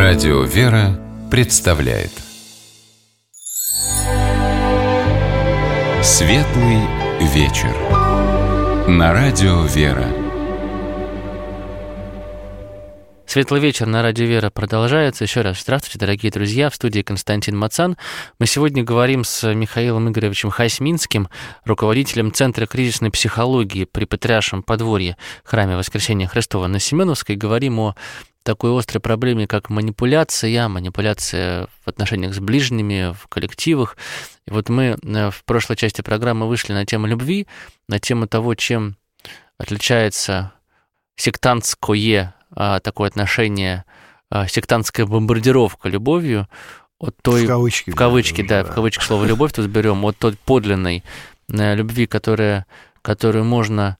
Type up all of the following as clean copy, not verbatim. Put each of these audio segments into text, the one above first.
Радио «Вера» представляет Светлый вечер на Радио «Вера». Светлый вечер на Радио «Вера» продолжается. Еще раз здравствуйте, дорогие друзья. В студии Константин Мацан. Мы сегодня говорим с Михаилом Игоревичем Хасьминским, руководителем Центра кризисной психологии при Патриаршем подворье Храме Воскресения Христова на Семеновской. Говорим о такой острой проблеме, как манипуляция в отношениях с ближними, в коллективах. И вот мы в прошлой части программы вышли на тему любви, на тему того, чем отличается сектантское такое отношение, сектантская бомбардировка любовью от той... В кавычки слово «любовь» тут берем, от той подлинной любви, которую можно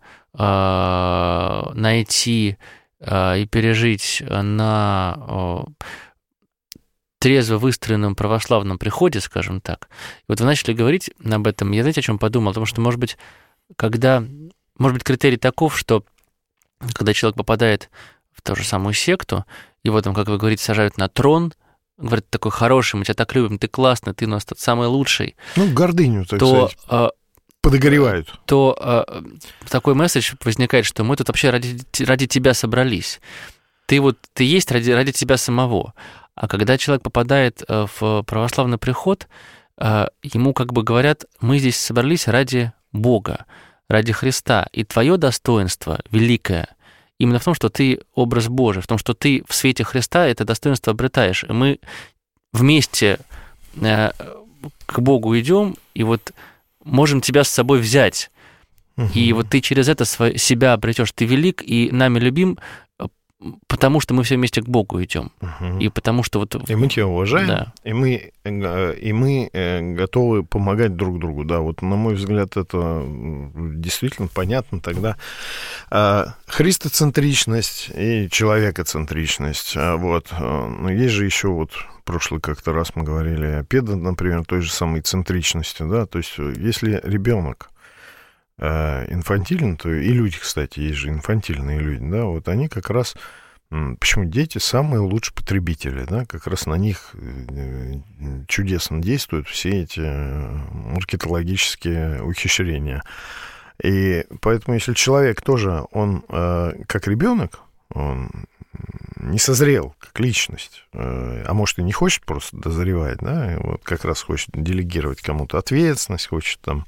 найти и пережить на трезво выстроенном православном приходе, скажем так. И вот вы начали говорить об этом. Я, знаете, о чем подумал? О том, что, может быть, критерий таков, что когда человек попадает в ту же самую секту, его там, как вы говорите, сажают на трон, говорят, такой хороший, мы тебя так любим, ты классный, ты у нас тут самый лучший. Гордыню, так сказать, подогревают. То такой месседж возникает, что мы тут вообще ради тебя собрались. Ты есть ради тебя самого. А когда человек попадает в православный приход, ему как бы говорят, мы здесь собрались ради Бога, ради Христа, и твое достоинство великое именно в том, что ты образ Божий, в том, что ты в свете Христа это достоинство обретаешь. И мы вместе к Богу идем, и вот можем тебя с собой взять. И вот ты через это себя обретешь. Ты велик и нами любим, потому что мы все вместе к Богу идем. И потому что И мы тебя уважаем, да. и мы готовы помогать друг другу. Да, вот на мой взгляд, это действительно понятно тогда. Христоцентричность и человекоцентричность. Но есть же еще в прошлый как-то раз мы говорили о например, той же самой центричности. Да? То есть если ребенок инфантилен, то и люди, кстати, есть же инфантильные люди, да, вот они как раз, почему дети самые лучшие потребители, да, как раз на них чудесно действуют все эти маркетологические ухищрения. И поэтому, если человек тоже, он как ребенок, он не созрел как личность, а может и не хочет просто дозревать, да, и вот как раз хочет делегировать кому-то ответственность, хочет там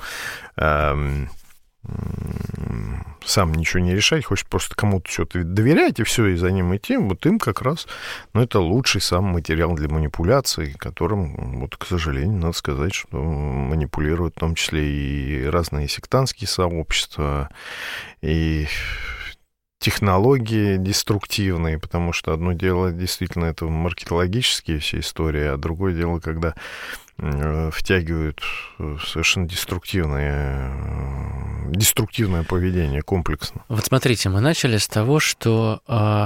сам ничего не решать, хочет просто кому-то что-то доверять и все, и за ним идти, вот им как раз, это лучший самый материал для манипуляции, которым, к сожалению, надо сказать, что манипулируют в том числе и разные сектантские сообщества, и технологии деструктивные, потому что одно дело действительно это маркетологические все истории, а другое дело, когда втягивают совершенно деструктивное поведение комплексно. Вот смотрите, мы начали с того, что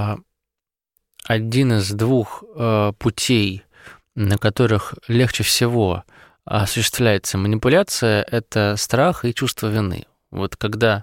один из двух путей, на которых легче всего осуществляется манипуляция, это страх и чувство вины. Вот когда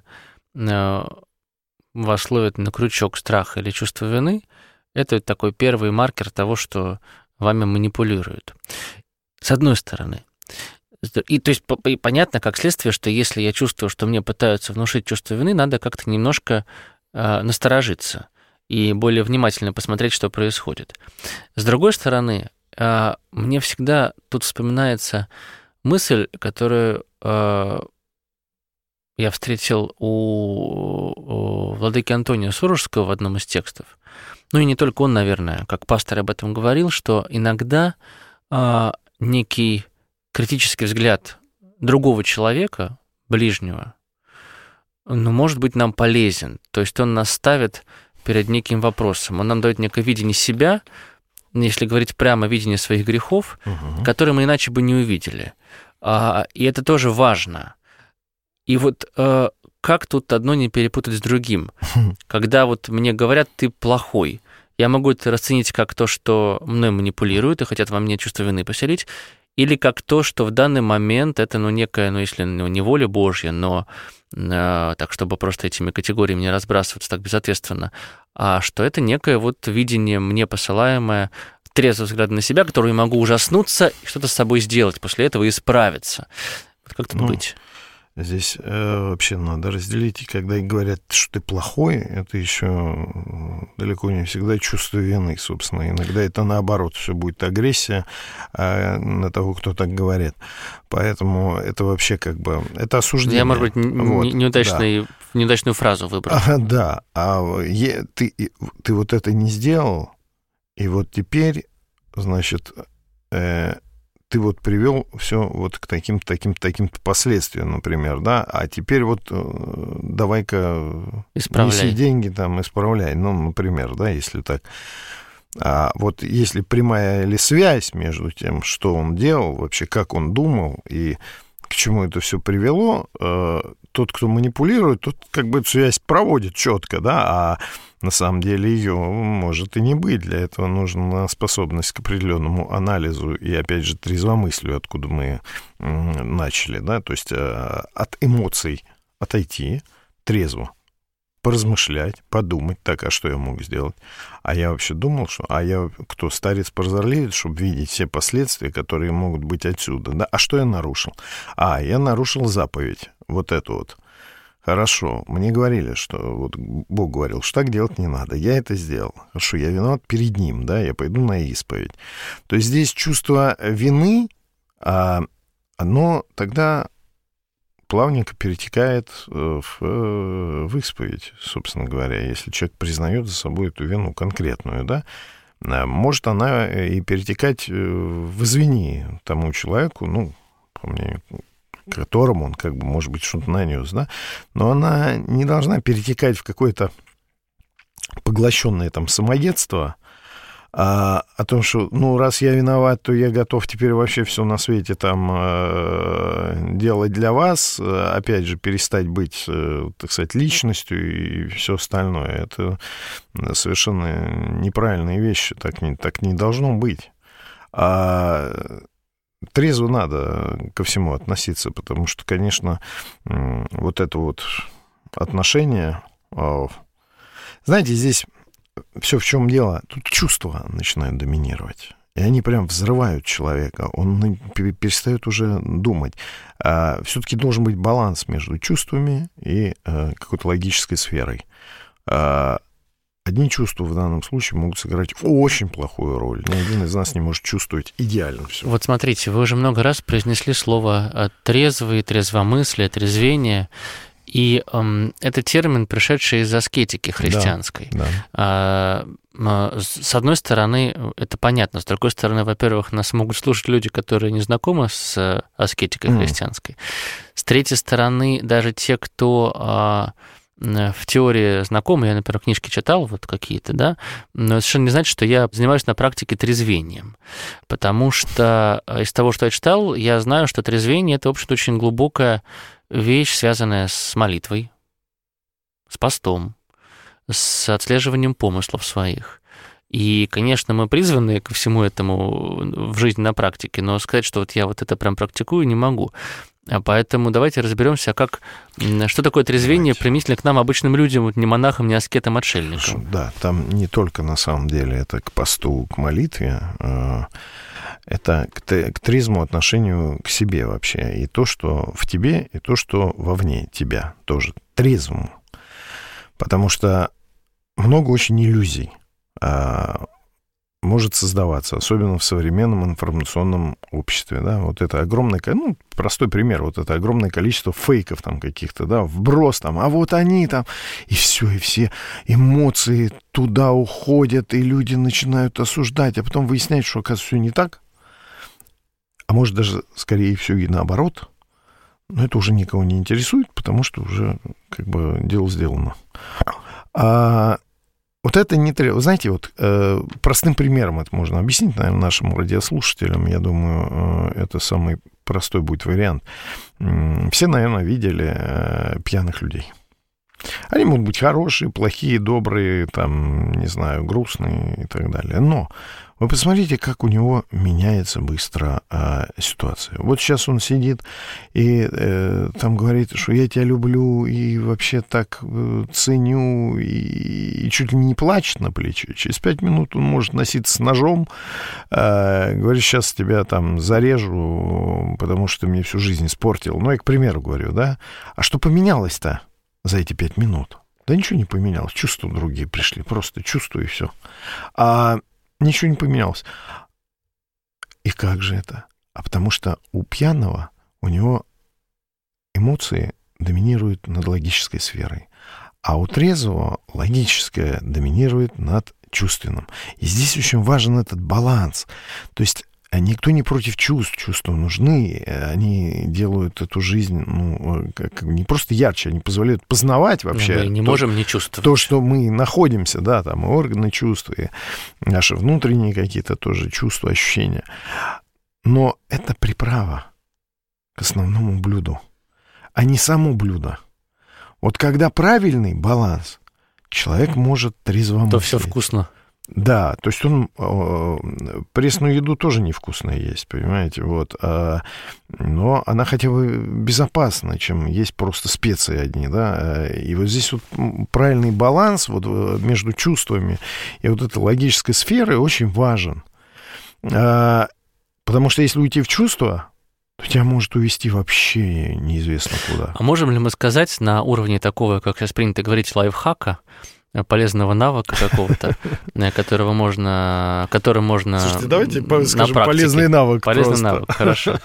вас ловят на крючок страха или чувство вины, это такой первый маркер того, что вами манипулируют. С одной стороны. И то есть понятно, как следствие, что если я чувствую, что мне пытаются внушить чувство вины, надо как-то немножко насторожиться и более внимательно посмотреть, что происходит. С другой стороны, мне всегда тут вспоминается мысль, которую я встретил у владыки Антония Сурожского в одном из текстов. И не только он, наверное, как пастор об этом говорил, что иногда некий критический взгляд другого человека, ближнего, может быть нам полезен. То есть он нас ставит перед неким вопросом. Он нам дает некое видение себя, если говорить прямо, видение своих грехов, которые мы иначе бы не увидели. И это тоже важно. И как тут одно не перепутать с другим? Когда мне говорят, ты плохой, я могу это расценить как то, что мной манипулируют и хотят во мне чувство вины поселить, или как то, что в данный момент это, некая, если не воля Божья, но так, чтобы просто этими категориями не разбрасываться так безответственно, а что это некое видение мне посылаемое трезвый взгляд на себя, который я могу ужаснуться и что-то с собой сделать после этого и исправиться. Вот как тут быть? Здесь вообще надо разделить, и когда говорят, что ты плохой, это еще далеко не всегда чувство вины, собственно. Иногда это наоборот, все будет агрессия на того, кто так говорит. Поэтому это вообще как бы, это осуждение. Я, может быть, неудачную фразу выбрал. Да, ты вот это не сделал, и вот теперь, значит... ты вот привел все вот к таким-то последствиям, например, да, а теперь вот давай-ка неси деньги, там, исправляй, ну, например, да, если так. А вот если прямая ли связь между тем, что он делал, вообще как он думал и к чему это все привело, тот, кто манипулирует, тот как бы эту связь проводит четко, да, а на самом деле ее может и не быть. Для этого нужна способность к определенному анализу и, опять же, трезвомыслию, откуда мы начали, да, то есть от эмоций отойти трезво, поразмышлять, подумать, так, а что я мог сделать? А я вообще думал, что... А я кто, старец прозорливец, чтобы видеть все последствия, которые могут быть отсюда, да? А что я нарушил? Я нарушил заповедь, вот эту вот. Хорошо, мне говорили, что вот Бог говорил, что так делать не надо. Я это сделал. Хорошо, я виноват перед Ним, да, я пойду на исповедь. То есть здесь чувство вины, оно тогда плавненько перетекает в исповедь, собственно говоря. Если человек признает за собой эту вину конкретную, да, может она и перетекать в «извини» тому человеку, ну, по мнению которому он, как бы, может быть, что-то нанес, да, но она не должна перетекать в какое-то поглощенное там самоедство, о том, что, ну, раз я виноват, то я готов теперь вообще все на свете там делать для вас, опять же, перестать быть, так сказать, личностью и все остальное. Это совершенно неправильные вещи, так не должно быть. Трезво надо ко всему относиться, потому что, конечно, вот это вот отношение... Знаете, здесь все в чем дело. Тут чувства начинают доминировать. И они прям взрывают человека. Он перестает уже думать. Все-таки должен быть баланс между чувствами и какой-то логической сферой. Одни чувства в данном случае могут сыграть очень плохую роль. Ни один из нас не может чувствовать идеально все. Вот смотрите, вы уже много раз произнесли слово «трезвый», «трезвомыслие», «трезвение». И это термин, пришедший из аскетики христианской. Да. С одной стороны, это понятно. С другой стороны, во-первых, нас могут слушать люди, которые не знакомы с аскетикой христианской. С третьей стороны, даже те, кто... в теории знакомы, я, например, книжки читал вот какие-то, да, но это совершенно не значит, что я занимаюсь на практике трезвением, потому что из того, что я читал, я знаю, что трезвение – это, в общем-то, очень глубокая вещь, связанная с молитвой, с постом, с отслеживанием помыслов своих. И, конечно, мы призваны ко всему этому в жизни на практике, но сказать, что вот я вот это прям практикую, не могу. Поэтому давайте разберемся, что такое трезвение применительно к нам, обычным людям, не монахам, не аскетам, отшельникам. Да, там не только на самом деле это к посту, к молитве, это к трезвому отношению к себе вообще. И то, что в тебе, и то, что вовне тебя тоже. Трезвому. Потому что много очень иллюзий может создаваться, особенно в современном информационном обществе, да, вот это огромное, ну, простой пример, вот это огромное количество фейков там каких-то, да, вброс там, а вот они там, и все эмоции туда уходят, и люди начинают осуждать, а потом выясняют, что, оказывается, все не так, а может даже, скорее всего, и наоборот, но это уже никого не интересует, потому что уже, как бы, дело сделано. Вот это не требует. Знаете, вот простым примером это можно объяснить, наверное, нашим радиослушателям. Я думаю, это самый простой будет вариант. Все, наверное, видели пьяных людей. Они могут быть хорошие, плохие, добрые, там, не знаю, грустные и так далее. Но Вы посмотрите, как у него меняется быстро ситуация. Вот сейчас он сидит и там говорит, что я тебя люблю и вообще так ценю, и чуть ли не плачет на плече. Через 5 минут он может носиться с ножом, говорит, сейчас тебя там зарежу, потому что ты мне всю жизнь испортил. Ну, я к примеру говорю, да? А что поменялось-то за эти 5 минут? Да ничего не поменялось, чувства другие пришли, просто чувства и все. А ничего не поменялось. И как же это? А потому что у пьяного, у него эмоции доминируют над логической сферой, а у трезвого логическое доминирует над чувственным. И здесь очень важен этот баланс. То есть никто не против чувств, чувства нужны, они делают эту жизнь, ну, как, не просто ярче, они позволяют познавать вообще. Мы не можем не чувствовать. То, что мы находимся, да, там и органы чувств, и наши внутренние какие-то тоже чувства, ощущения. Но это приправа к основному блюду, а не само блюдо. Вот когда правильный баланс, человек может трезво мыслить. То все вкусно. Да, то есть он пресную еду тоже невкусно есть, понимаете, вот, но она хотя бы безопасна, чем есть просто специи одни, да, и вот здесь вот правильный баланс вот между чувствами и вот этой логической сферой очень важен, потому что если уйти в чувства, то тебя может увести вообще неизвестно куда. А можем ли мы сказать на уровне такого, как сейчас принято говорить, лайфхака, полезного навыка какого-то, которым можно... Слушайте, давайте скажем полезный навык. Полезный навык, хорошо.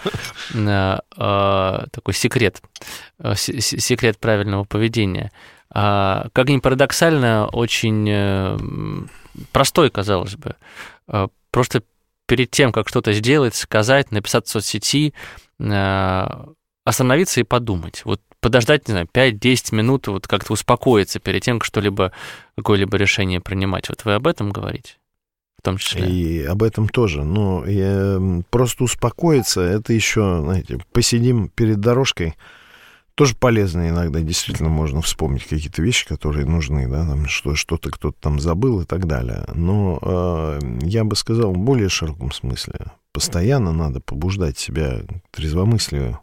Такой секрет правильного поведения. Как ни парадоксально, очень простой, казалось бы. Просто перед тем, как что-то сделать, сказать, написать в соцсети, остановиться и подумать. Вот подождать, не знаю, 5-10 минут, вот как-то успокоиться перед тем, как какое-либо решение принимать. Вот вы об этом говорите? В том числе. И об этом тоже. Но просто успокоиться, это еще, знаете, посидим перед дорожкой, тоже полезно иногда. Действительно можно вспомнить какие-то вещи, которые нужны, да, там, что-то кто-то там забыл и так далее. Но я бы сказал в более широком смысле. Постоянно надо побуждать себя к трезвомыслию.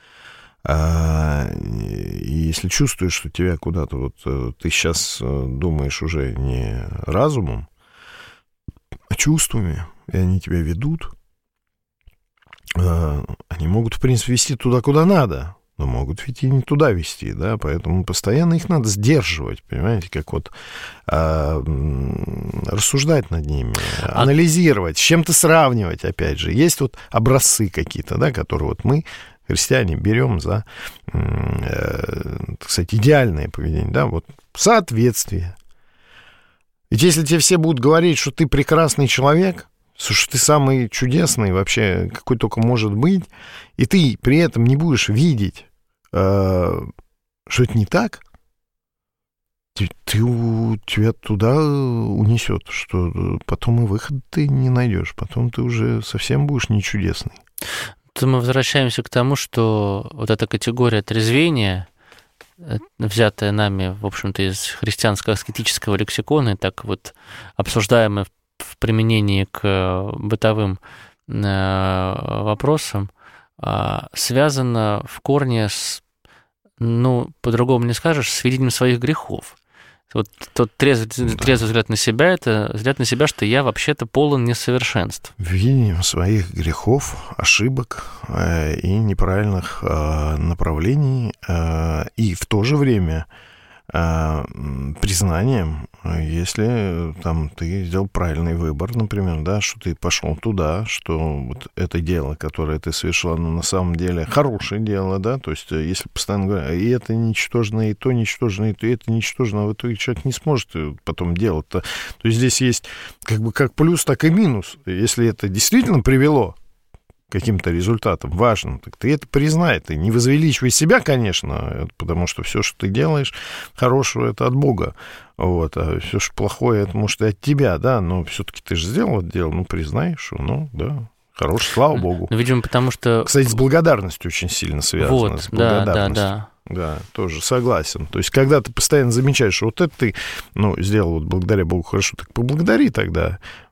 И если чувствуешь, что тебя куда-то вот ты сейчас думаешь уже не разумом, а чувствами, и они тебя ведут, они могут, в принципе, вести туда, куда надо, но могут ведь и не туда вести, да, поэтому постоянно их надо сдерживать, понимаете, как вот рассуждать над ними, анализировать, с чем-то сравнивать, опять же. Есть вот образцы какие-то, да, которые вот мы, христиане, берем за, так сказать, идеальное поведение, да, вот соответствие. Ведь если тебе все будут говорить, что ты прекрасный человек, что ты самый чудесный вообще, какой только может быть, и ты при этом не будешь видеть, что это не так, тебя туда унесет, что потом и выход ты не найдешь, потом ты уже совсем будешь не чудесный. То мы возвращаемся к тому, что вот эта категория трезвения, взятая нами, в общем-то, из христианского аскетического лексикона, и так вот обсуждаемая в применении к бытовым вопросам, связана в корне с, ну, по-другому не скажешь, с видением своих грехов. Вот тот трезвый взгляд на себя, это взгляд на себя, что я вообще-то полон несовершенств. Видением своих грехов, ошибок и неправильных направлений, и в то же время признанием, если там ты сделал правильный выбор, например, да, что ты пошел туда, что вот это дело, которое ты совершил, оно на самом деле хорошее дело, да, то есть если постоянно говорят, и это ничтожно, и то ничтожно, и это ничтожно, а в итоге человек не сможет потом делать-то. То есть здесь есть как бы как плюс, так и минус. Если это действительно привело каким-то результатом важным, так ты это признай. Ты не возвеличивай себя, конечно, потому что все, что ты делаешь хорошего, это от Бога. Вот, а все, что плохое, это, может, и от тебя, да, но все-таки ты же сделал это дело, ну, признай, что, ну, да, хорош, слава Богу. Ну, видимо, потому что... Кстати, с благодарностью очень сильно связано. Вот, с благодарностью. да. Да, тоже согласен. То есть, когда ты постоянно замечаешь, что вот это ты, ну, сделал вот благодаря Богу хорошо, так поблагодари тогда.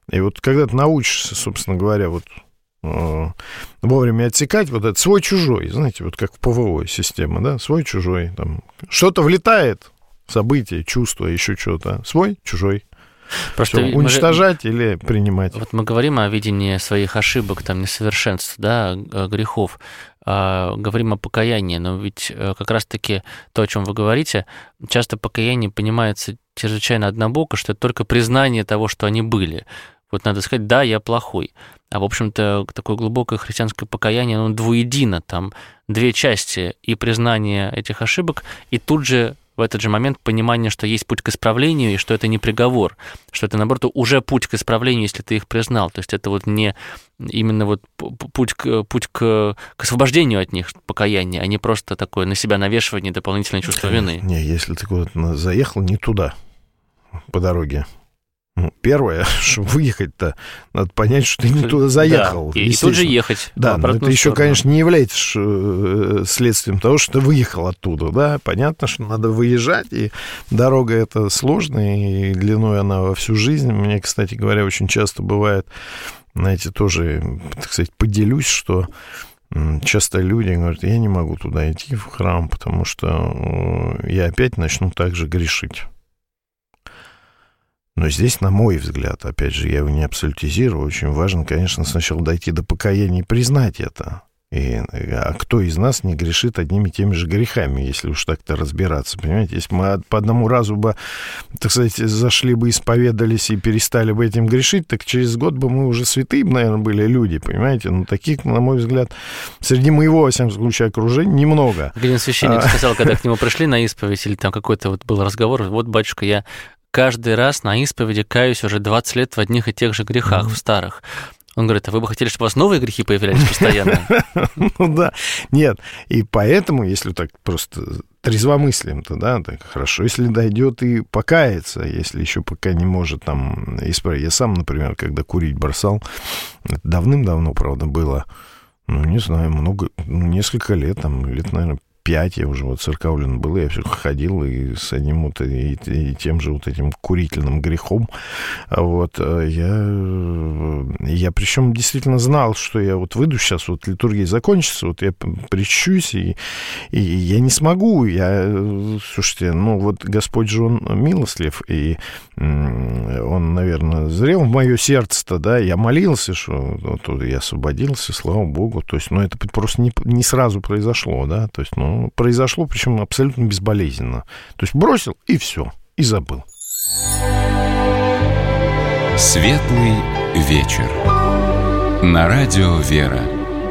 И вот когда ты научишься, собственно говоря, вот вовремя отсекать вот это свой-чужой, знаете, вот как в ПВО система, да, свой-чужой, там что-то влетает, событие, чувство, еще что-то, свой-чужой. Просто уничтожать или принимать. Вот мы говорим о видении своих ошибок, там, несовершенств, да, грехов, говорим о покаянии, но ведь как раз-таки то, о чем вы говорите, часто покаяние понимается чрезвычайно однобоко, что это только признание того, что они были. Вот надо сказать, да, я плохой. А, в общем-то, такое глубокое христианское покаяние, оно двуедино, там две части, и признание этих ошибок, и тут же в этот же момент понимание, что есть путь к исправлению, и что это не приговор, что это, наоборот, уже путь к исправлению, если ты их признал. То есть это вот не именно вот путь к освобождению от них, покаяние, а не просто такое на себя навешивание, дополнительное чувство вины. Не, если ты куда-то заехал не туда по дороге, первое, чтобы выехать-то, надо понять, что ты не туда заехал. Да, и тут же ехать. Да, но это еще, конечно, не является следствием того, что ты выехал оттуда, да. Понятно, что надо выезжать, и дорога эта сложная, и длиной она во всю жизнь. Мне, кстати говоря, очень часто бывает, знаете, тоже, так сказать, поделюсь, что часто люди говорят, я не могу туда идти, в храм, потому что я опять начну так же грешить. Но здесь, на мой взгляд, опять же, я его не абсолютизирую, очень важно, конечно, сначала дойти до покаяния и признать это. А кто из нас не грешит одними и теми же грехами, если уж так-то разбираться, понимаете? Если мы по одному разу бы, так сказать, зашли бы, исповедались и перестали бы этим грешить, так через год бы мы уже святые, наверное, были люди, понимаете? Но таких, на мой взгляд, среди моего, во всяком случае, окружения немного. Один священник сказал, когда к нему пришли на исповедь, или там какой-то вот был разговор, вот, батюшка, я каждый раз на исповеди каюсь уже 20 лет в одних и тех же грехах, в старых. Он говорит, а вы бы хотели, чтобы у вас новые грехи появлялись постоянно? Ну да, нет. И поэтому, если так просто трезвомыслием-то, да, так хорошо, если дойдет и покаяться, если еще пока не может там исправить. Я сам, например, когда курить бросал, это давным-давно, правда, было, ну, не знаю, несколько лет, там, лет, наверное, 5 я уже вот церковлен был, я все ходил и с одним вот и тем же вот этим курительным грехом. Вот я причем действительно знал, что я вот выйду сейчас, вот литургия закончится, вот я причащусь, и я не смогу. Слушайте, ну вот Господь же, Он милостлив, и Он, наверное, зрел в мое сердце-то, да, я молился, что вот, я освободился, слава Богу. То есть, ну, это просто не сразу произошло, да, то есть, ну, произошло, причем абсолютно безболезненно. То есть бросил, и все, и забыл. Светлый вечер. На радио «Вера».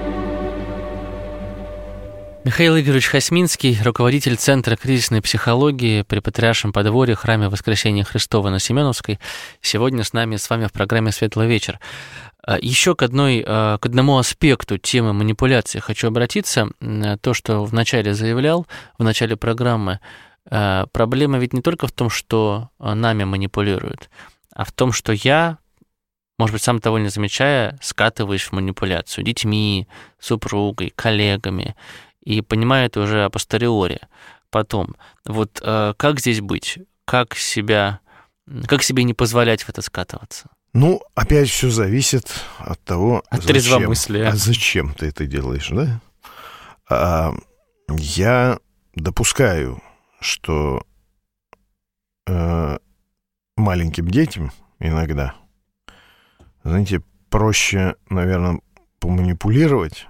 Михаил Игоревич Хасминский, руководитель Центра кризисной психологии при Патриаршем подворье Храме Воскресения Христова на Семеновской, сегодня с вами в программе «Светлый вечер». Еще к одному аспекту темы манипуляции хочу обратиться. То, что вначале заявлял, в начале программы, проблема ведь не только в том, что нами манипулируют, а в том, что я, может быть, сам того не замечая, скатываюсь в манипуляцию детьми, супругой, коллегами, и понимаю это уже апостериори. Потом, вот как здесь быть? Как себе не позволять в это скатываться? Ну, опять все зависит от того, зачем ты это делаешь, да? Я допускаю, что маленьким детям иногда, знаете, проще, наверное, поманипулировать,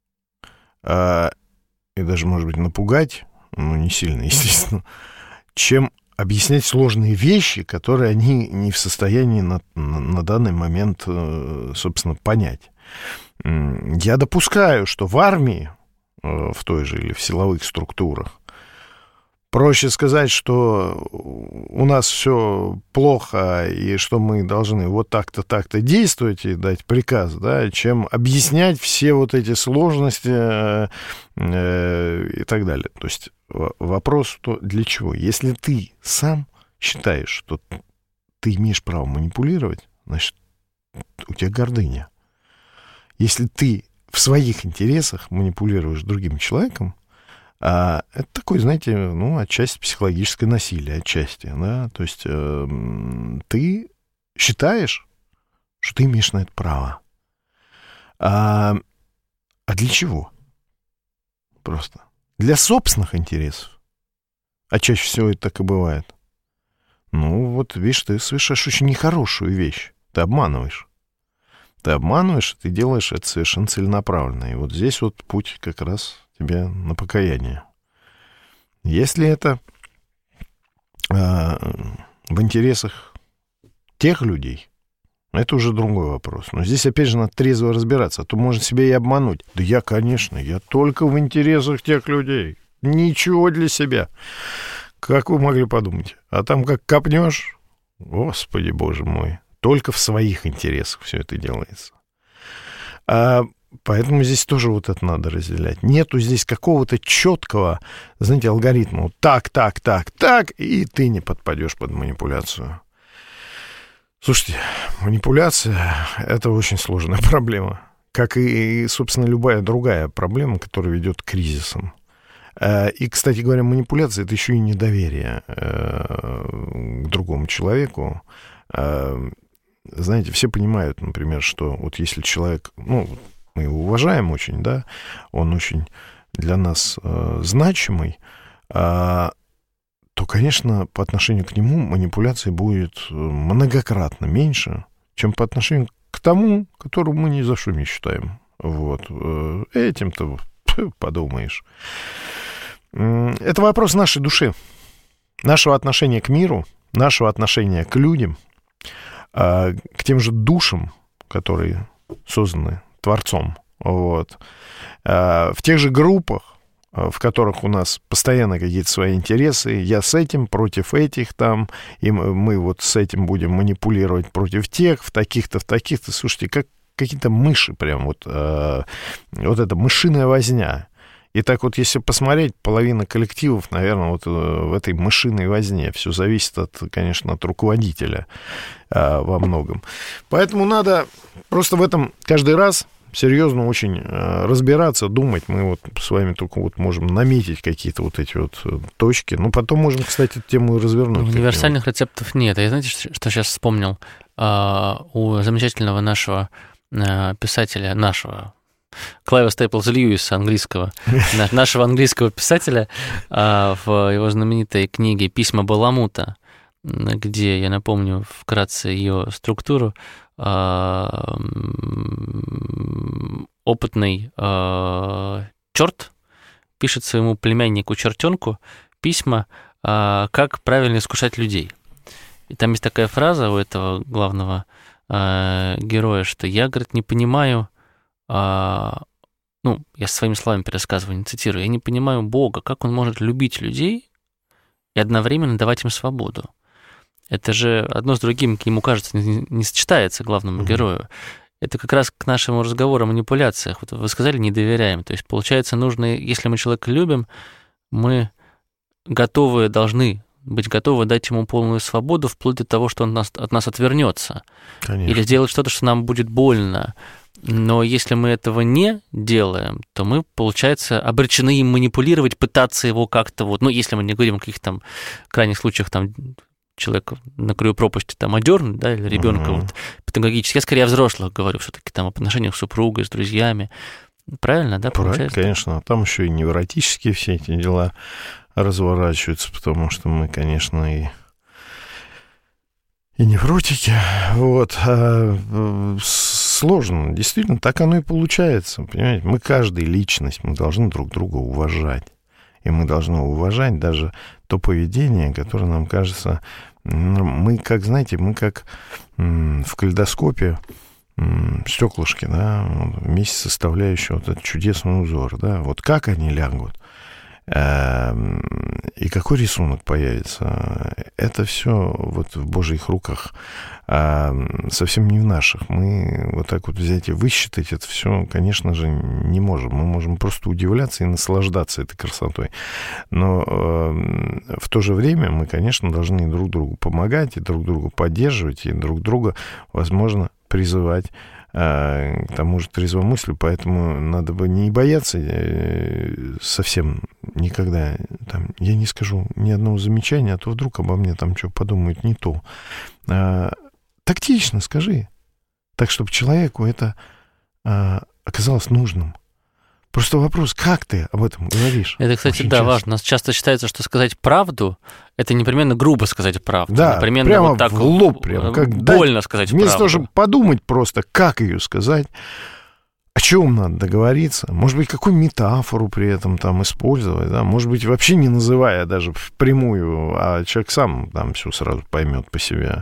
и даже, может быть, напугать, ну, не сильно, естественно, чем объяснять сложные вещи, которые они не в состоянии на данный момент, собственно, понять. Я допускаю, что в армии, в той же или в силовых структурах, проще сказать, что у нас все плохо, и что мы должны вот так-то, так-то действовать и дать приказ, да, чем объяснять все вот эти сложности и так далее. То есть вопрос, то для чего? Если ты сам считаешь, что ты имеешь право манипулировать, значит, у тебя гордыня. Если ты в своих интересах манипулируешь другим человеком, это такое, знаете, ну, отчасти психологическое насилие, отчасти, да, то есть ты считаешь, что ты имеешь на это право. А для чего? Просто. Для собственных интересов. А чаще всего это так и бывает. Ну, вот, видишь, ты совершаешь очень нехорошую вещь. Ты обманываешь. Ты делаешь это совершенно целенаправленно. И вот здесь вот путь как раз тебе на покаяние. Если это в интересах тех людей, это уже другой вопрос. Но здесь, опять же, надо трезво разбираться. А то можно себя и обмануть. Да я, конечно, я только в интересах тех людей. Ничего для себя. Как вы могли подумать? А там как копнешь, Господи, Боже мой, только в своих интересах все это делается. Поэтому здесь тоже вот это надо разделять. Нету здесь какого-то четкого, знаете, алгоритма. Вот так, и ты не подпадешь под манипуляцию. Слушайте, манипуляция — это очень сложная проблема. Как и, собственно, любая другая проблема, которая ведет к кризисам. И, кстати говоря, манипуляция — это еще и недоверие к другому человеку. Знаете, все понимают, например, что вот если человек, ну, мы его уважаем очень, да, он очень для нас значимый, то, конечно, по отношению к нему манипуляции будет многократно меньше, чем по отношению к тому, которого мы ни за что не считаем. Вот. Этим-то подумаешь. Это вопрос нашей души, нашего отношения к миру, нашего отношения к людям, к тем же душам, которые созданы Творцом. Вот. В тех же группах, в которых у нас постоянно какие-то свои интересы, я с этим против этих там, и мы вот с этим будем манипулировать против тех, в таких-то. Слушайте, как какие-то мыши прям, вот эта мышиная возня. И так вот, если посмотреть, половина коллективов, наверное, вот в этой мышиной возне. Все зависит, конечно, от руководителя во многом. Поэтому надо просто в этом каждый раз серьезно очень разбираться, думать. Мы вот с вами только вот можем наметить какие-то вот эти вот точки. Ну, потом можем, кстати, эту тему развернуть. Универсальных рецептов нет. Я, знаете, что сейчас вспомнил? У замечательного нашего писателя, Клайва Стейплза Льюиса, английского, нашего английского писателя, в его знаменитой книге «Письма Баламута», где, я напомню вкратце ее структуру, опытный черт пишет своему племяннику-чертенку письма, как правильно искушать людей. И там есть такая фраза у этого главного героя, что я, говорит, не понимаю, я своими словами пересказываю, не цитирую, я не понимаю Бога, как он может любить людей и одновременно давать им свободу. Это же одно с другим, ему кажется, не сочетается главному герою. Это как раз к нашему разговору о манипуляциях. Вот вы сказали, не доверяем. То есть, получается, нужно, если мы человека любим, мы должны быть готовы дать ему полную свободу, вплоть до того, что он от нас отвернется. Конечно. Или сделать что-то, что нам будет больно. Но если мы этого не делаем, то мы, получается, обречены им манипулировать, пытаться его как-то если мы не говорим о каких-то там крайних случаях, там, человека на краю пропасти там одернуть, да, или ребенка педагогически. Я скорее о взрослых говорю, все-таки там об отношениях с супругой, с друзьями. Правильно, да, получается? Правильно, конечно. Там еще и невротические все эти дела разворачиваются, потому что мы, конечно, и невротики. Вот. Сложно. Действительно, так оно и получается. Понимаете? Мы каждая личность, мы должны друг друга уважать. И мы должны уважать даже то поведение, которое нам кажется... Мы как в калейдоскопе стеклышки, да, вместе составляющие вот этот чудесный узор, да, вот как они лягут, и какой рисунок появится, это все вот в Божьих руках, совсем не в наших. Мы вот так вот взять и высчитать это все, конечно же, не можем. Мы можем просто удивляться и наслаждаться этой красотой. Но в то же время мы, конечно, должны друг другу помогать, и друг другу поддерживать, и друг друга, возможно, призывать к тому же трезвомыслию, поэтому надо бы не бояться совсем никогда. Там, я не скажу ни одного замечания, а то вдруг обо мне там что подумают не то. Тактично скажи. так, чтобы человеку это оказалось нужным. Просто вопрос, как ты об этом говоришь? Это, кстати, да, важно. У нас часто считается, что сказать правду — это непременно грубо сказать правду. Да, непременно прямо вот так в лоб, прямо, как больно сказать правду. Вместо того, чтобы подумать просто, как ее сказать, о чем надо договориться, может быть, какую метафору при этом там использовать, да, может быть, вообще не называя даже впрямую, а человек сам там все сразу поймет по себе.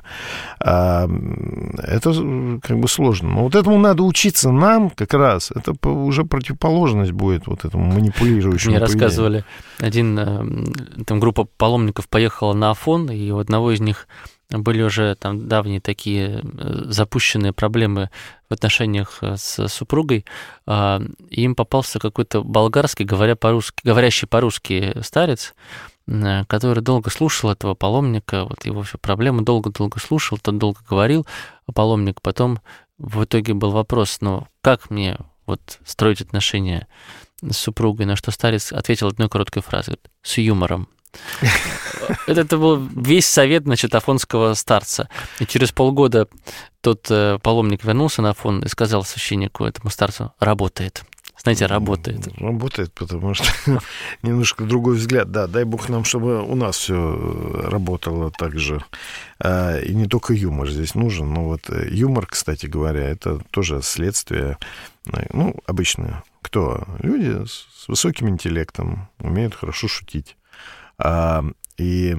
Это как бы сложно. Но вот этому надо учиться нам как раз. Это уже противоположность будет вот этому манипулирующему Мне поведению. рассказывали, там группа паломников поехала на Афон, и у одного из них были уже там давние такие запущенные проблемы в отношениях с супругой. Им попался какой-то болгарский, говорящий по-русски старец, который долго слушал этого паломника, вот его всю проблему долго-долго слушал, тот долго говорил, а паломник потом в итоге был вопрос, как мне вот строить отношения с супругой, на что старец ответил одной короткой фразой: с юмором. Это был весь совет, афонского старца. И через полгода тот паломник вернулся на Афон и сказал священнику, этому старцу: работает. Знаете, работает. Работает, потому что немножко другой взгляд. Да, дай бог нам, чтобы у нас все работало так же. И не только юмор здесь нужен, но вот юмор, кстати говоря, это тоже следствие, обычно кто? Люди с высоким интеллектом, умеют хорошо шутить. И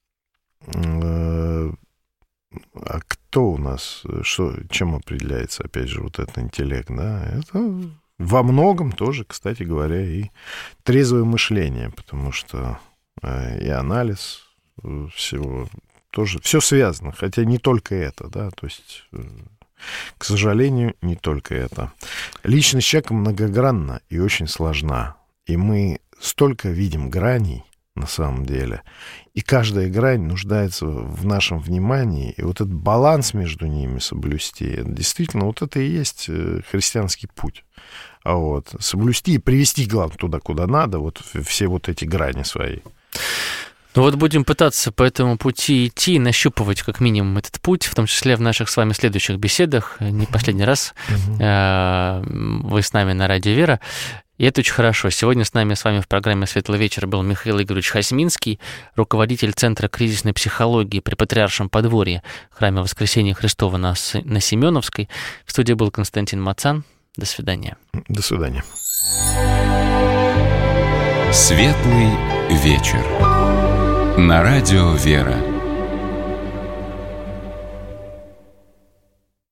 кто у нас, чем определяется, опять же, вот этот интеллект, да? Это во многом тоже, кстати говоря, и трезвое мышление, потому что и анализ всего тоже, все связано, хотя не только это, да, то есть, к сожалению, не только это. Личность человека многогранна и очень сложна, и мы столько видим граней, на самом деле. И каждая грань нуждается в нашем внимании, и вот этот баланс между ними соблюсти, действительно, вот это и есть христианский путь. Соблюсти и привести, главное, туда, куда надо, вот все вот эти грани свои. Будем пытаться по этому пути идти, нащупывать как минимум этот путь, в том числе в наших с вами следующих беседах. Не последний раз вы с нами на Радио Вера. И это очень хорошо. Сегодня с вами в программе «Светлый вечер» был Михаил Игоревич Хасьминский, руководитель Центра кризисной психологии при Патриаршем подворье Храме Воскресения Христова на Семеновской. В студии был Константин Мацан. До свидания. До свидания. «Светлый вечер» на Радио Вера.